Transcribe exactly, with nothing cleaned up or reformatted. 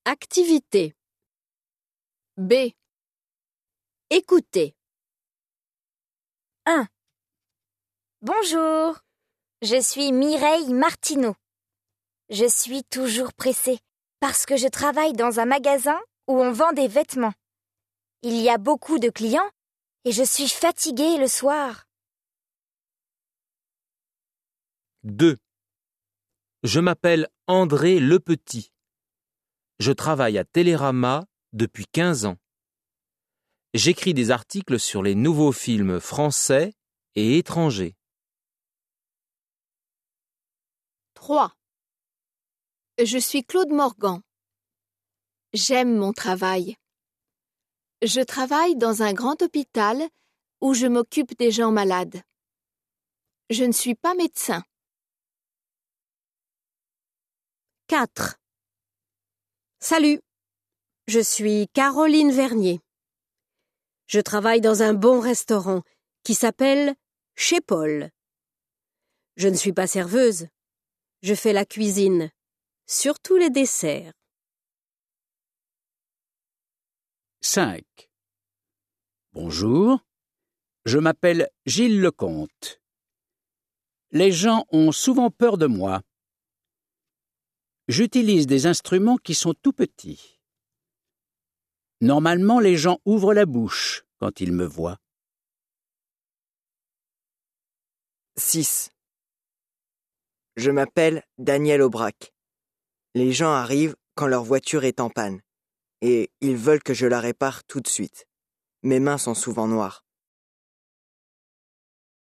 Activité. B. Écoutez. un. Bonjour, je suis Mireille Martineau. Je suis toujours pressée parce que je travaille dans un magasin où on vend des vêtements. Il y a beaucoup de clients et je suis fatiguée le soir. deux. Je m'appelle André Lepetit. Je travaille à Télérama depuis quinze ans. J'écris des articles sur les nouveaux films français et étrangers. trois. Je suis Claude Morgan. J'aime mon travail. Je travaille dans un grand hôpital où je m'occupe des gens malades. Je ne suis pas médecin. quatre. Salut, je suis Caroline Vernier. Je travaille dans un bon restaurant qui s'appelle Chez Paul. Je ne suis pas serveuse. Je fais la cuisine, surtout les desserts. cinq. Bonjour, je m'appelle Gilles Lecomte. Les gens ont souvent peur de moi. J'utilise des instruments qui sont tout petits. Normalement, les gens ouvrent la bouche quand ils me voient. six. Je m'appelle Daniel Aubrac. Les gens arrivent quand leur voiture est en panne et ils veulent que je la répare tout de suite. Mes mains sont souvent noires.